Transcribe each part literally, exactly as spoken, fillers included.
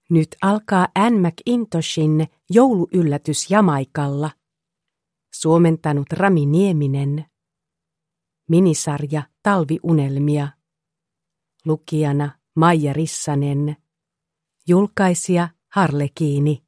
Nyt alkaa Anne McIntoshin jouluyllätys Jamaikalla. Suomentanut Rami Nieminen. Minisarja Talviunelmia. Lukijana Maija Rissanen. Julkaisija Harlekiini.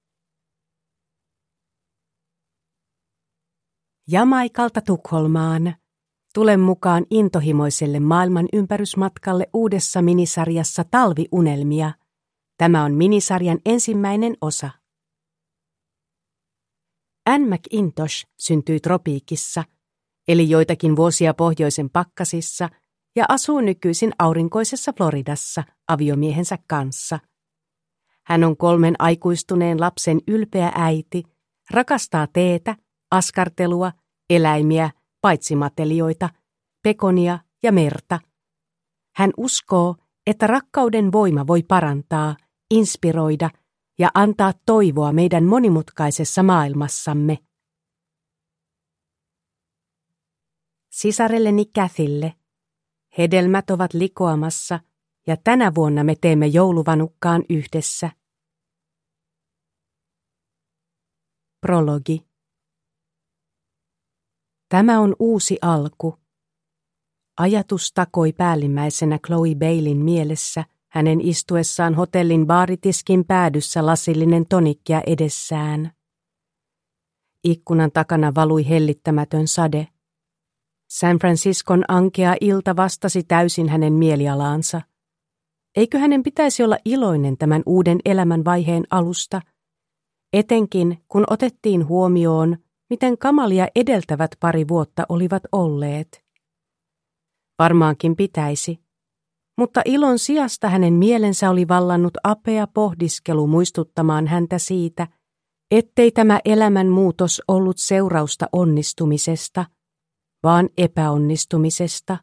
Jamaikalta Tukholmaan. Tule mukaan intohimoiselle maailman ympärysmatkalle uudessa minisarjassa Talviunelmia. Tämä on minisarjan ensimmäinen osa. Anne McIntosh syntyi tropiikissa, eli joitakin vuosia pohjoisen pakkasissa ja asuu nykyisin aurinkoisessa Floridassa aviomiehensä kanssa. Hän on kolmen aikuistuneen lapsen ylpeä äiti, rakastaa teetä, askartelua, eläimiä, paitsimatelioita, pekonia ja merta. Hän uskoo, että rakkauden voima voi parantaa, inspiroida ja antaa toivoa meidän monimutkaisessa maailmassamme. Sisarelleni Cathylle. Hedelmät ovat likoamassa ja tänä vuonna me teemme jouluvanukkaan yhdessä. Prologi. Tämä on uusi alku. Ajatus takoi päällimmäisenä Chloe Baleyn mielessä, hänen istuessaan hotellin baaritiskin päädyssä lasillinen tonikkia edessään. Ikkunan takana valui hellittämätön sade. San Franciscon ankea ilta vastasi täysin hänen mielialaansa. Eikö hänen pitäisi olla iloinen tämän uuden elämän vaiheen alusta, etenkin kun otettiin huomioon, miten kamalia edeltävät pari vuotta olivat olleet. Varmaankin pitäisi, mutta ilon sijasta hänen mielensä oli vallannut apea pohdiskelu muistuttamaan häntä siitä, ettei tämä elämän muutos ollut seurausta onnistumisesta, vaan epäonnistumisesta.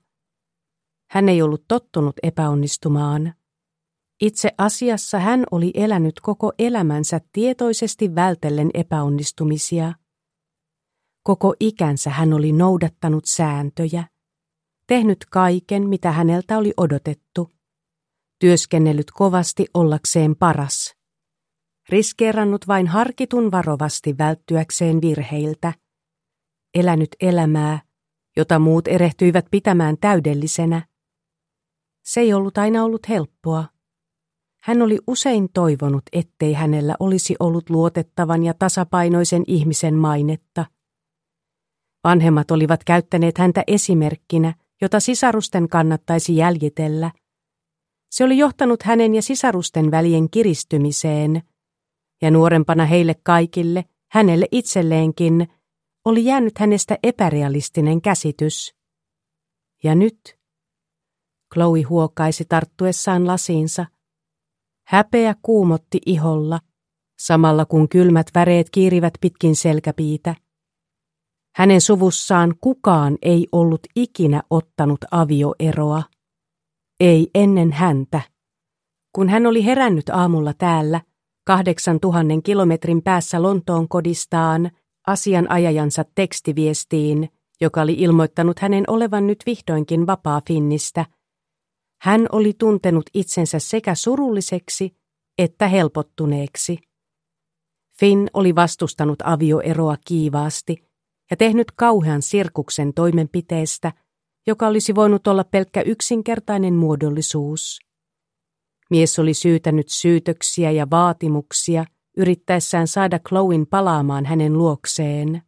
Hän ei ollut tottunut epäonnistumaan. Itse asiassa hän oli elänyt koko elämänsä tietoisesti vältellen epäonnistumisia. Koko ikänsä hän oli noudattanut sääntöjä, tehnyt kaiken, mitä häneltä oli odotettu, työskennellyt kovasti ollakseen paras, riskeerannut vain harkitun varovasti välttyäkseen virheiltä, elänyt elämää, jota muut erehtyivät pitämään täydellisenä. Se ei ollut aina ollut helppoa. Hän oli usein toivonut, ettei hänellä olisi ollut luotettavan ja tasapainoisen ihmisen mainetta. Vanhemmat olivat käyttäneet häntä esimerkkinä, jota sisarusten kannattaisi jäljitellä. Se oli johtanut hänen ja sisarusten välien kiristymiseen, ja nuorempana heille kaikille, hänelle itselleenkin, oli jäänyt hänestä epärealistinen käsitys. Ja nyt? Chloe huokaisi tarttuessaan lasiinsa. Häpeä kuumotti iholla, samalla kun kylmät väreet kiirivät pitkin selkäpiitä. Hänen suvussaan kukaan ei ollut ikinä ottanut avioeroa. Ei ennen häntä. Kun hän oli herännyt aamulla täällä, kahdeksan tuhannen kilometrin päässä Lontoon kodistaan, asianajajansa tekstiviestiin, joka oli ilmoittanut hänen olevan nyt vihdoinkin vapaa Finnistä, hän oli tuntenut itsensä sekä surulliseksi että helpottuneeksi. Finn oli vastustanut avioeroa kiivaasti ja tehnyt kauhean sirkuksen toimenpiteestä, joka olisi voinut olla pelkkä yksinkertainen muodollisuus. Mies oli syytänyt syytöksiä ja vaatimuksia, yrittäessään saada Chloen palaamaan hänen luokseen.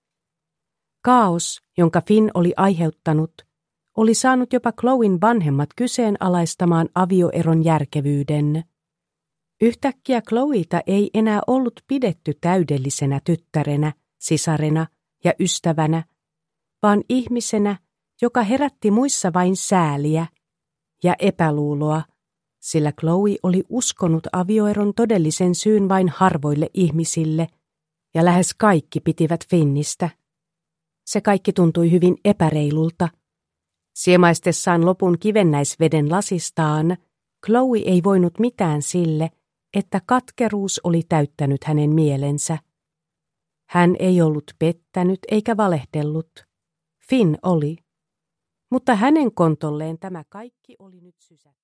Kaos, jonka Finn oli aiheuttanut, oli saanut jopa Chloen vanhemmat kyseenalaistamaan avioeron järkevyyden. Yhtäkkiä Chloeta ei enää ollut pidetty täydellisenä tyttärenä, sisarena ja ystävänä, vaan ihmisenä, joka herätti muissa vain sääliä ja epäluuloa, sillä Chloe oli uskonut avioeron todellisen syyn vain harvoille ihmisille, ja lähes kaikki pitivät Finnistä. Se kaikki tuntui hyvin epäreilulta. Siemaistessaan lopun kivennäisveden lasistaan, Chloe ei voinut mitään sille, että katkeruus oli täyttänyt hänen mielensä. Hän ei ollut pettänyt eikä valehdellut. Finn oli. Mutta hänen kontolleen tämä kaikki oli nyt sysätty.